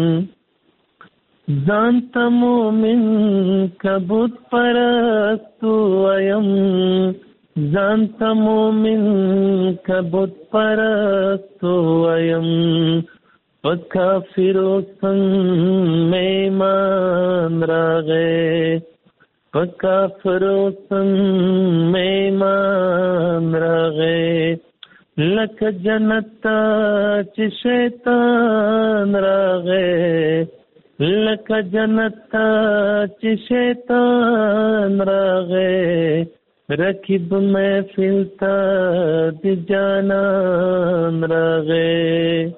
زانتا مومن کبت پرستو ویم زانتا مومن کبت پرستو ویم پکافرو سنگ میں ایمان راغے پکافرو سنگ میں ایمان راغے لک جنتا چ شیطان راغے لک جنتا چ شیطان راغے رکب محفل تا دی جانان راغے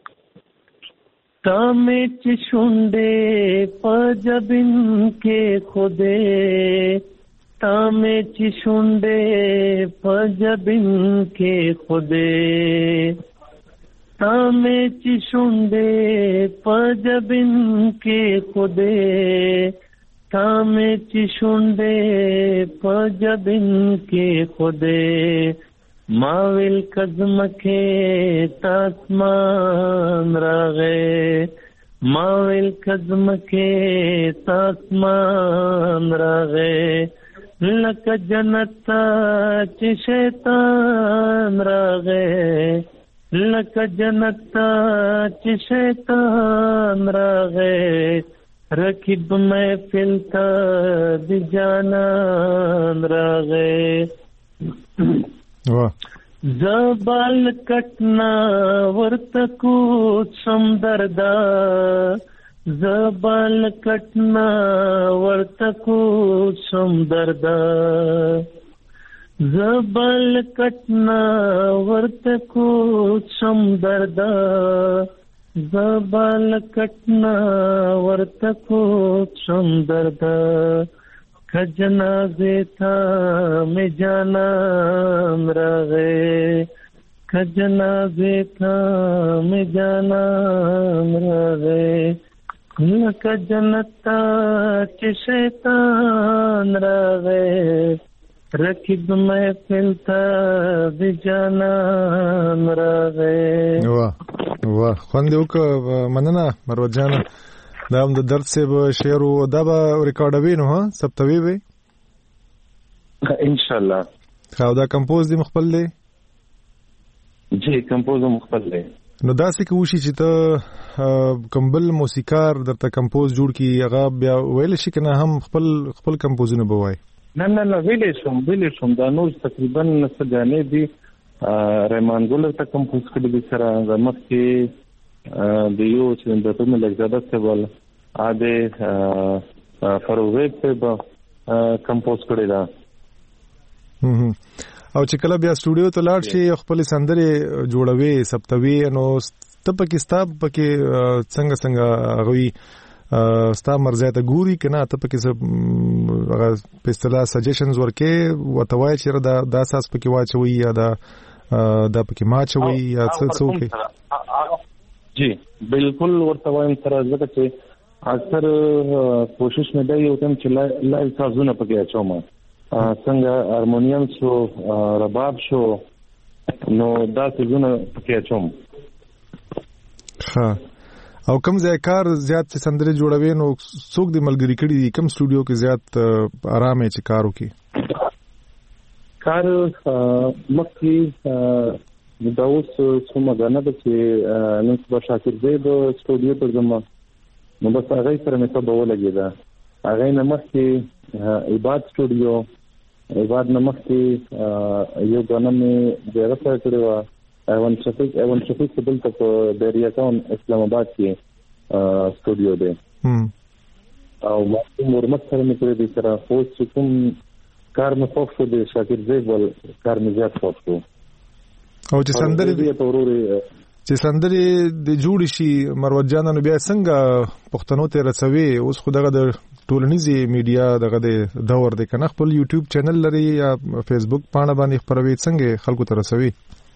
تامے چشنڈے پجبن کے خودے تامے چشنڈے پجبن کے خودے تامے چشنڈے پجبن کے خودے تامے چشنڈے پجبن کے خودے ماویل قدم کے تاسمان راغے ماویل قدم کے تاسمان راغے لک جنتا چ شیطان راغے لک جنتا چ شیطان راغے رکب محفل تا دی جانان راغے زبال کٹنا ورتکو سمدردا زبال کٹنا ورتکو سمدردا زبال کٹنا ورتکو سمدردا زبال کٹنا ورتکو سمدردا کجنازے تھا میں جانا راغے کجنازے تھا میں جانا راغے لک جنتا چ شیطان راغے رکب محفل تا دی جانان راغے. واہ واہ خوند وک مننه مروت جان دا هم د درد سیب شعر او دا به ریکارډوي نو ها ثبتوي وي ان شاء الله. خو دا کمپوز دی مخبل دی جی کمپوز مخبل دی نو دا څه کوشي چې ته کمبل موسیقار درته کمپوز جوړ کی هغه بیا ویل شي کنه هم خپل خپل کمپوزونه بوای نه نه نه ویلې شم ویلې شم دا نور تقریبا څه دي رحمان ګل ته کمپوز کړی دي سره زموږ کې د یو چې د ټول لګزاده څه ول اده فروغ ته کمپوز کړی دا او چې کله بیا سټوډیو ته لاړ شي خپل سندري جوړوي ثبتوي نو ته پکې ستاب پکې څنګه څنګه غوي ستا مرزه ته ګوري کنه ته پکې څه هغه په اصطلاح سجیشنز ورکې وتوای چې دا د اساس پکې واچوي یا دا دا پکې ماچوي یا څه څوک جی بالکل ورته وایم سره ځکه چې اکثر کوشش مې دی یو تم چې لایو سازونه پکې اچوم څنګه هارمونیم شو رباب شو نو دا سازونه پکې اچوم. ها او کوم ځای کار زیات چې سندري جوړوي نو څوک د ملګری کړي دي کوم سټوډیو کې زیات آرام یې چې کار وکړي؟ کار مخکې دا اوس څومره غنه ده چې نن سبا شاکر زید سټوډیو ته ځم نو بس هغه سره مې ته به ولګېده. هغه نه مخکې عباد سټوډیو عباد نه مخکې یو غنه مې ډېره سره کړې وه ایوان شفیق ایوان شفیق په دلته په بیریا ټاون اسلام آباد کې سټوډیو دی او ما مرمت سره مې کړی دی سره خو چې کوم کار مې خوښ شو دی شاکر زیب ول کار مې زیات خوښ شو او چې سندري چې سندري د جوړ شي مروت جان نو بیا څنګه پښتنو ته رسوي اوس خو دغه د ټولنیزي میډیا دغه د دور دی کنه خپل یوټیوب چینل لري یا فیسبوک پاڼه باندې خبروي څنګه خلکو ته رسوي؟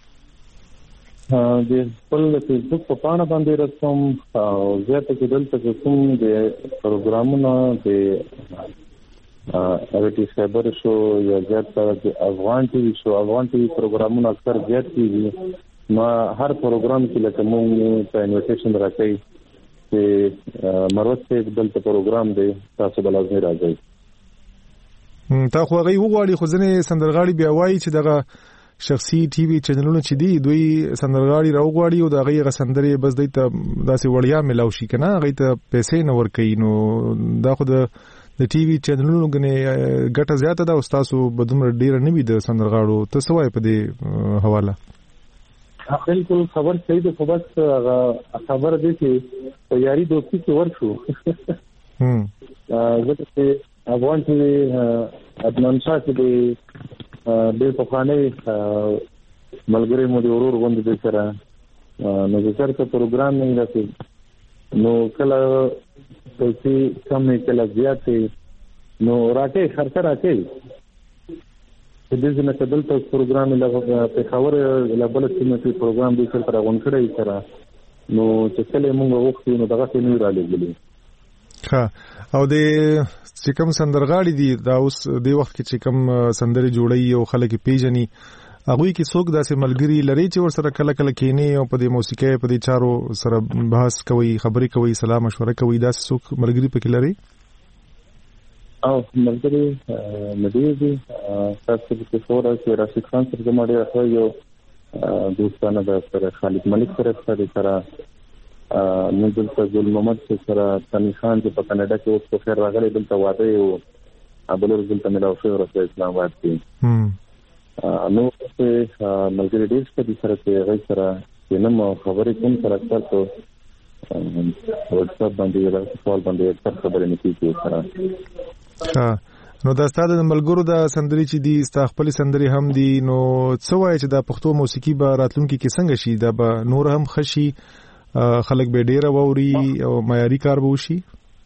د خپل فیسبوک په پاڼه باندې رسوم او زیاته کې دلته کوم د پروګرامونو د اوټي خبر شو یا زیاته د افغان ټي وي شو افغان ټي وي پروګرامونو اکثر زیات کیږي نو هر پروګرام کې لکه موږ ته انویټیشن راکړي چې مروت ته دلته پروګرام دی تاسو بل لازمي راځي. تا خو غي وغواړي خو ځنه سندرغاړي بیا وایي چې دغه شخصي ټي وي چینلونه چې دی دوی سندرغاړي راوغواړي او د هغه غسندري بس دوی ته داسې وړیا ملاو شي کنه هغه ته پیسې نه ورکوي نو دا خو د د ټي وي چینلونو غنه ګټه زیاته ده او تاسو بدوم ډیر نه وي د سندرغاړو ته سوای په دې حواله؟ بالکل خبر صحیح ده خو بس خبر دې چې تیاری دوستي کې ورشو هم ځکه چې افغان چې ادنان شاه چې د په خانه ملګری مو د ورور غوند دي سره نو د چرته پروګرام نه راځي نو کله چې کم کله زیات نو راکې خرڅ راکې د دې نه کدل ته پروګرام له په خبر له بل څه نه پروګرام دې سره غون کړی سره نو چې کله موږ وخت نو دغه څه نه را لګلی. ها او د چې کوم سندرغاړي دي دا اوس د وخت کې چې کوم سندري جوړي او خلک پیژني هغه کې څوک داسې ملګری لري چې ور سره کله کله کینی او په د موسیقي په د چارو سره بحث کوي خبرې کوي سلام مشوره کوي داسې څوک ملګری پکې لري؟ او ملګری مدیر دي تاسو په فورا کې راشد خان سره د ماډي راځي یو دوستانه د سره خالد ملک سره سره نو دلته ګل محمد سره تنی خان چې په کاناډا کې اوس په خیر راغلی دلته واده یو ابلور دلته ملاو شو ورته اسلام آباد کې نو چې ملګری ډیر څه سره کې غي سره چې نو خبرې کوم سره تاسو واتساپ باندې راځي کال باندې تر خبرې نه کیږي سره. ها نو دا ستاسو د ملګرو د سندري چې دي ستا خپل سندري هم دي نو څه وایي چې د پښتو موسیقي به راتلونکي کې څنګه شي دا به نور هم خشي خلک به ډیر ووري او معیاري کار به وشي؟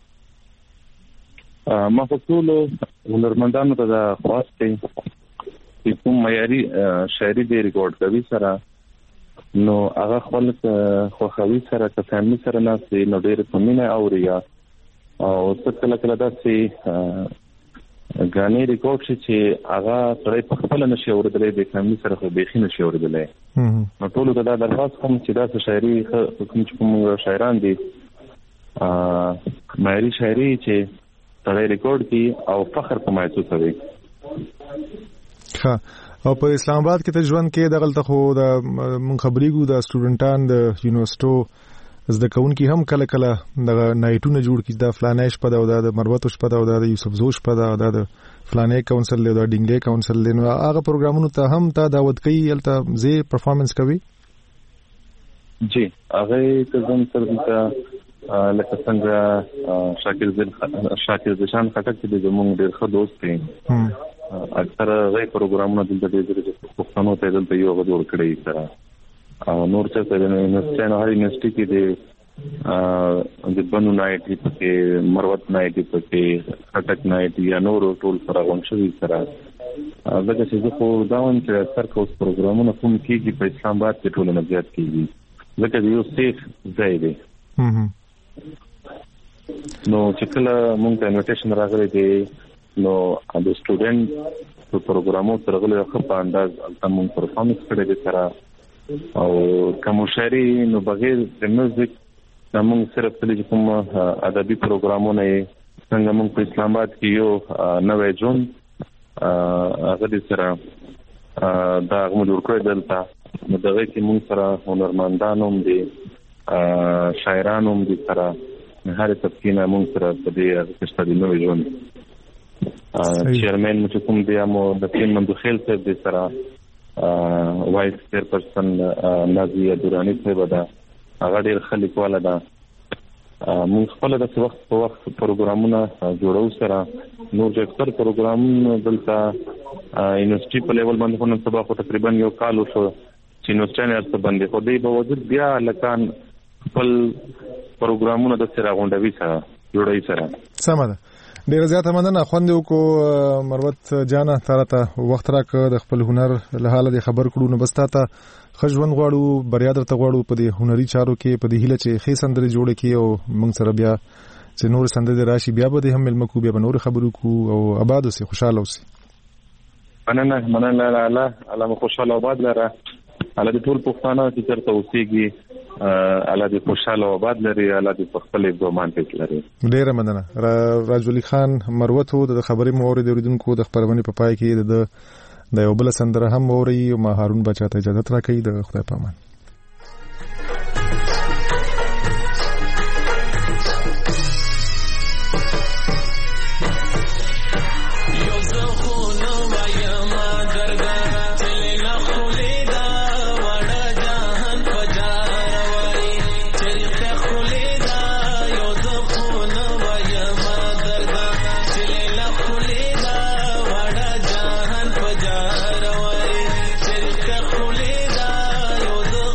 ما په ټول هنرمندانو ته د خواسته چې کوم معیاري شاعري دی ریکارډ کوي سره نو هغه خپل خوخوي سره د فیملی سره نه سي نو ډیر پمینه اوریا او څه کله کله دا سي غاني ریکارډ چې هغه سره په خپل نشي اوردلې د فیملی سره خو بيخي نشي اوردلې نو ټول دا درخواست کوم چې دا شاعري کوم چې کوم شاعران دي معیاري شاعري چې سره ریکارډ کی او فخر کومایته کوي. ها او په اسلام آباد کې ته ژوند کې دغلت خو د من خبرېګو د سټوډنټان د یونیورسيټو زده کوونکي هم کله کله د نایټونه جوړ کړي د فلانې شپه دا او د مروت شپه دا او د یوسف زو شپه دا او د فلانې کونسل له د ډینګلې کونسل له هغه پروګرامونو ته هم ته دعوت کوي الته زی پرفارمنس کوي؟ جی هغه ته زم تر دې لکه څنګه شاکر زل شاکر زشان خټک چې زموږ ډېر ښه دوست دی اکثر غي پروګرامونه دلته ډېر پښتنو ته دلته یو غوړ کړی سره او نور څه ته نه نشته نه هر یونیورسيټي کې د د بنو نایټي پکې مروت نایټي پکې خټک نایټي یا نور ټول سره غونشوي سره دغه چې زه خو دا وایم چې اکثر کوس پروګرامونه کوم کېږي په اسلام آباد کې ټول نه زیات کېږي ځکه یو سیف ځای دی. نو چې کله مونږ ته انویټیشن راغلی دی نو د سټوډنټ په پروګرامو سره غوښه په انداز تمون پرفارمنس کړی دی سره او کوم شاعري نو بغیر د میوزیک موږ صرف د کوم ادبي پروګرامونه څنګه موږ په اسلام آباد کې یو نوې جون هغه د سره دا موږ جوړ کړی دلته نو دغه کې موږ سره هنرمندانو دي شاعرانو دي سره هر تفکینه موږ سره په دې کې د نوې جون چیرمن چې کوم دی مو د ټیم مندوخیل صاحب دي سره وایس چیرپرسن نازیه دورانی صاحب ده هغه ډېر خلک والا ده موږ خپل د وخت په وخت پروګرامونه جوړو سره نور چې اکثر پروګرامونه دلته یونیورسيټي په لیول باندې په سبا خو تقریبا یو کال وشو چې یونیورسيټي نه څه باندې خو دې په وجود بیا لکان خپل پروګرامونه د سره غونډوي سره جوړوي سره سم ده. ډیر زیاته مننه خوند یو کو مروت جانه تارته وخت راک د خپل هنر له حاله خبر کړو نو بس تاته خجوند غواړو بریا درته غواړو په دې هنري چارو کې په دې هیله چې خې سندري جوړ کې او موږ سره بیا چې نور سندري راشي بیا به هم ملمکو بیا به نور خبرو کو او آباد اوسې خوشاله اوسې. مننه مننه الله الله خوشاله آباد لره الله دې ټول پښتانه چې ترته اوسېږي الله دې خوشاله آباد لري الله دې په خپل ګومان کې لري. ډیره مننه. راج علي خان مروت د خبرې مورید اوریدونکو د خبرونه په پای کې د د یو بل سندره هم اوري او ما هارون بچا ته اجازه راکړي د خدای په امان. Yo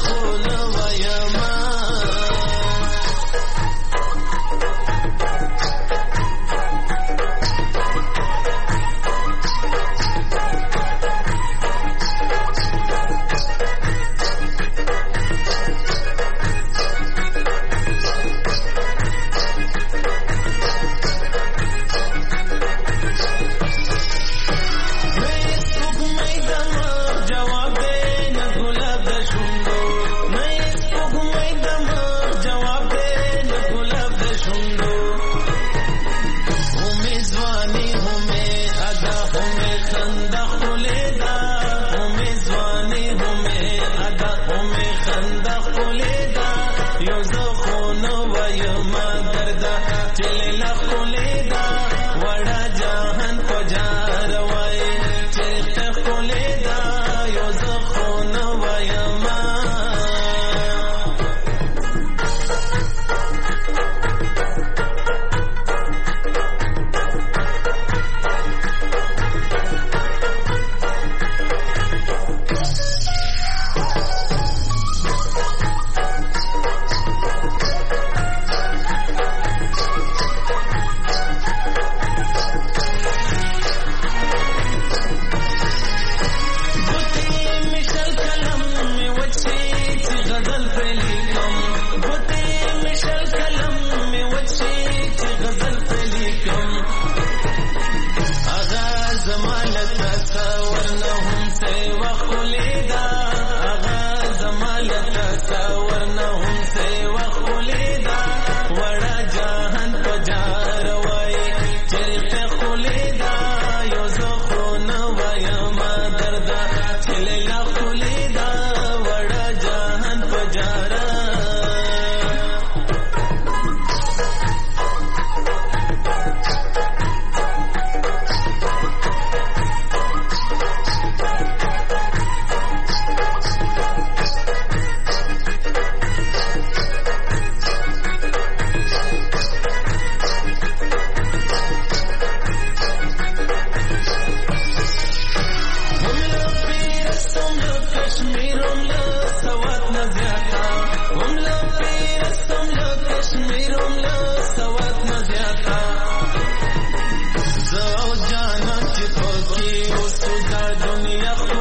کې اوس د دنیا